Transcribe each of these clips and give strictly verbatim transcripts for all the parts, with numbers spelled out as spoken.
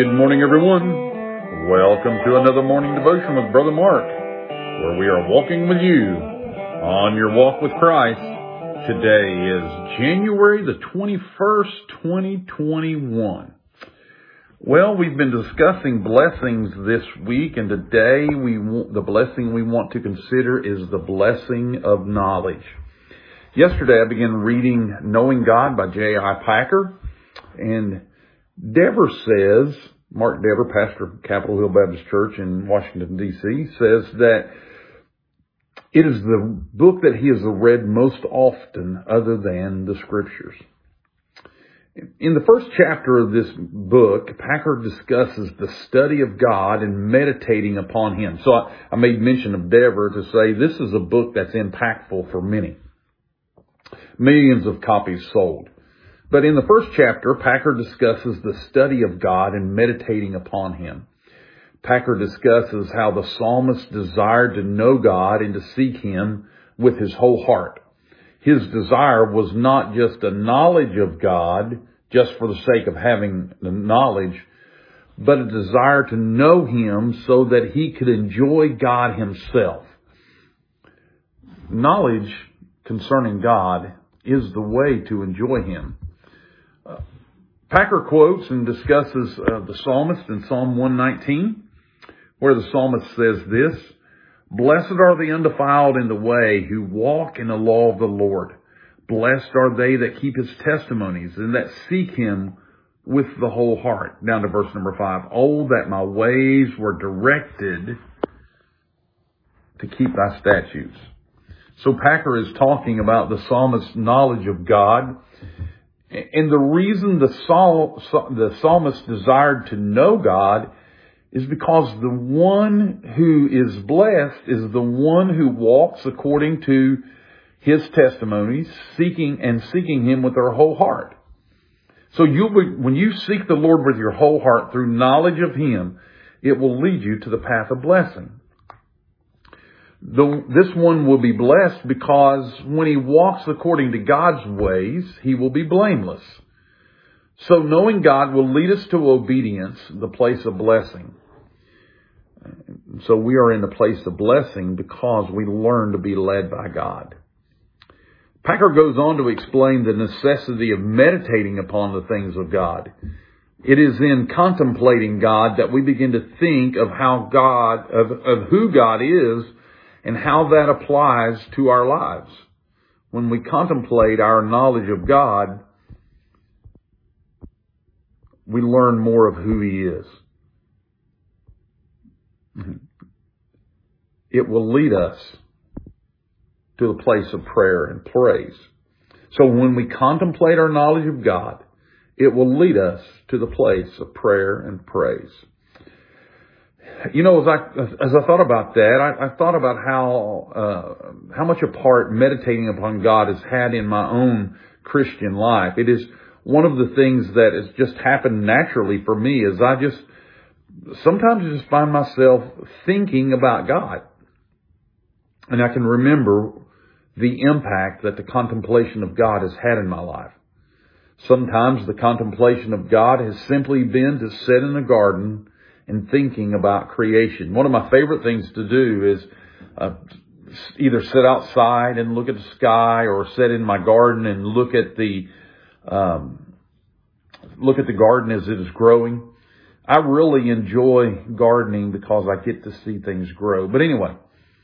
good morning, everyone. Welcome to another morning devotion with Brother Mark, where we are walking with you on your walk with Christ. Today is January the twenty-first, twenty twenty-one. Well, we've been discussing blessings this week, and today we the blessing we want to consider is the blessing of knowledge. Yesterday I began reading Knowing God by J I Packer, and Dever says, Mark Dever, pastor of Capitol Hill Baptist Church in Washington, D C, says that it is the book that he has read most often other than the Scriptures. In the first chapter of this book, Packer discusses the study of God and meditating upon Him. So I, I made mention of Dever to say this is a book that's impactful for many. Millions of copies sold. But in the first chapter, Packer discusses the study of God and meditating upon Him. Packer discusses how the psalmist desired to know God and to seek Him with his whole heart. His desire was not just a knowledge of God, just for the sake of having the knowledge, but a desire to know Him so that he could enjoy God Himself. Knowledge concerning God is the way to enjoy Him. Uh, Packer quotes and discusses uh, the psalmist in Psalm one nineteen, where the psalmist says this: "Blessed are the undefiled in the way who walk in the law of the Lord. Blessed are they that keep His testimonies and that seek Him with the whole heart." Down to verse number five. "Oh, that my ways were directed to keep Thy statutes." So Packer is talking about the psalmist's knowledge of God. And the reason the, psal- the psalmist desired to know God is because the one who is blessed is the one who walks according to His testimonies, seeking and seeking Him with their whole heart. So you'll be, when you seek the Lord with your whole heart through knowledge of Him, it will lead you to the path of blessing. The, this one will be blessed because when he walks according to God's ways, he will be blameless. So knowing God will lead us to obedience, the place of blessing. So we are in the place of blessing because we learn to be led by God. Packer goes on to explain the necessity of meditating upon the things of God. It is in contemplating God that we begin to think of how God, of, of who God is, and how that applies to our lives. When we contemplate our knowledge of God, we learn more of who He is. It will lead us to the place of prayer and praise. So when we contemplate our knowledge of God, it will lead us to the place of prayer and praise. You know, as I as I thought about that, I, I thought about how uh, how much a part meditating upon God has had in my own Christian life. It is one of the things that has just happened naturally for me. Is I just sometimes I just find myself thinking about God, and I can remember the impact that the contemplation of God has had in my life. Sometimes the contemplation of God has simply been to sit in a garden and thinking about creation. One of my favorite things to do is uh, either sit outside and look at the sky, or sit in my garden and look at the um, look at the garden as it is growing. I really enjoy gardening because I get to see things grow. But anyway,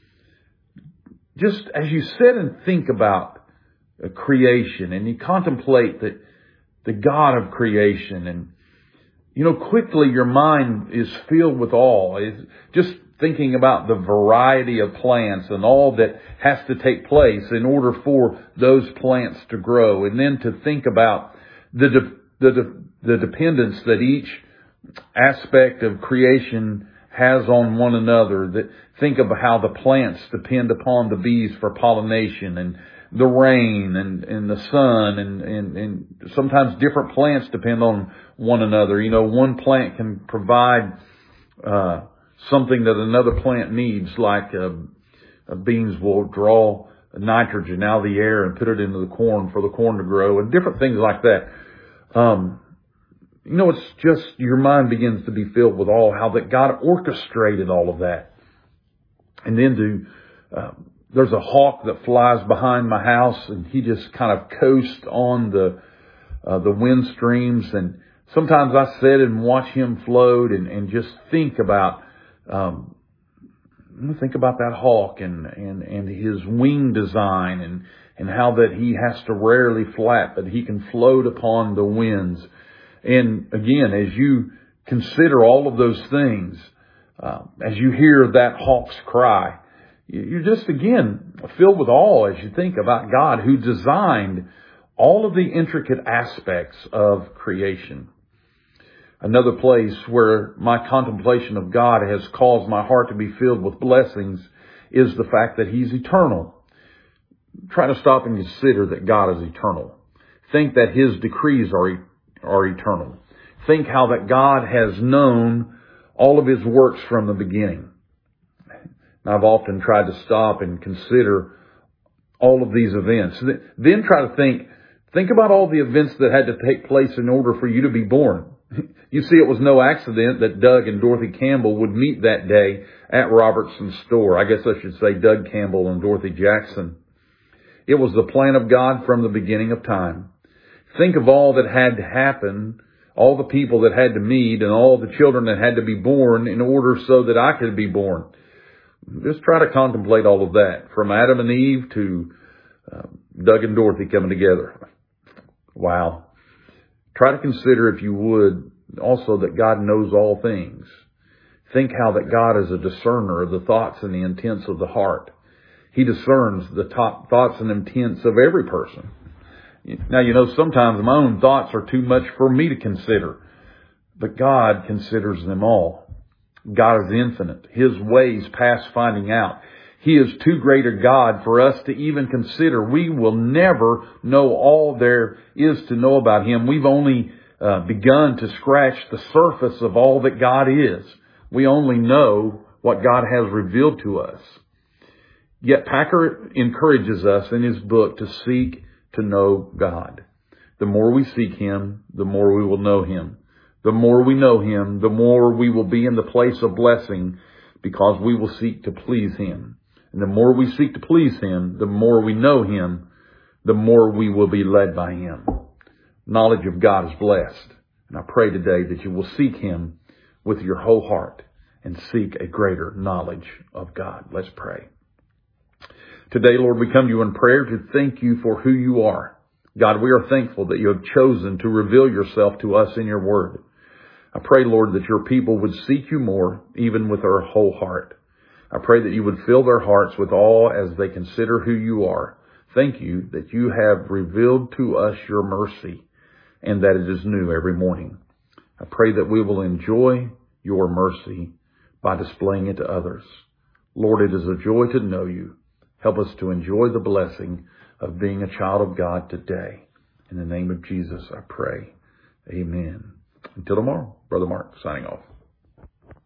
just as you sit and think about uh, creation, and you contemplate the the God of creation, and you know, quickly your mind is filled with awe. It's just thinking about the variety of plants and all that has to take place in order for those plants to grow. And then to think about the de- the de- the dependence that each aspect of creation has on one another. That think of how the plants depend upon the bees for pollination, and the rain and, and the sun, and, and, and sometimes different plants depend on one another. You know, one plant can provide uh, something that another plant needs, like uh, uh, beans will draw nitrogen out of the air and put it into the corn for the corn to grow, and different things like that. Um, You know, it's just your mind begins to be filled with all how that God orchestrated all of that. And then to, uh, there's a hawk that flies behind my house, and he just kind of coasts on the, uh, the wind streams. And sometimes I sit and watch him float and, and just think about, um, think about that hawk and, and, and his wing design and, and how that he has to rarely flap, but he can float upon the winds. And again, as you consider all of those things, uh, as you hear that hawk's cry, you're just again filled with awe as you think about God who designed all of the intricate aspects of creation. Another place where my contemplation of God has caused my heart to be filled with blessings is the fact that He's eternal. Try to stop and consider that God is eternal. Think that His decrees are, are eternal. Think how that God has known all of His works from the beginning. Now, I've often tried to stop and consider all of these events. Then try to think, think about all the events that had to take place in order for you to be born. You see, it was no accident that Doug and Dorothy Campbell would meet that day at Robertson's store. I guess I should say Doug Campbell and Dorothy Jackson. It was the plan of God from the beginning of time. Think of all that had to happen, all the people that had to meet, and all the children that had to be born in order so that I could be born. Just try to contemplate all of that, from Adam and Eve to uh, Doug and Dorothy coming together. Wow. Try to consider, if you would, also that God knows all things. Think how that God is a discerner of the thoughts and the intents of the heart. He discerns the top thoughts and intents of every person. Now, you know, sometimes my own thoughts are too much for me to consider, but God considers them all. God is infinite. His ways past finding out. He is too great a God for us to even consider. We will never know all there is to know about Him. We've only uh, begun to scratch the surface of all that God is. We only know what God has revealed to us. Yet Packer encourages us in his book to seek to know God. The more we seek Him, the more we will know Him. The more we know Him, the more we will be in the place of blessing, because we will seek to please Him. And the more we seek to please Him, the more we know Him, the more we will be led by Him. Knowledge of God is blessed. And I pray today that you will seek Him with your whole heart and seek a greater knowledge of God. Let's pray. Today, Lord, we come to you in prayer to thank you for who you are. God, we are thankful that you have chosen to reveal yourself to us in your word. I pray, Lord, that your people would seek you more, even with their whole heart. I pray that you would fill their hearts with awe as they consider who you are. Thank you that you have revealed to us your mercy and that it is new every morning. I pray that we will enjoy your mercy by displaying it to others. Lord, it is a joy to know you. Help us to enjoy the blessing of being a child of God today. In the name of Jesus, I pray. Amen. Until tomorrow, Brother Mark signing off.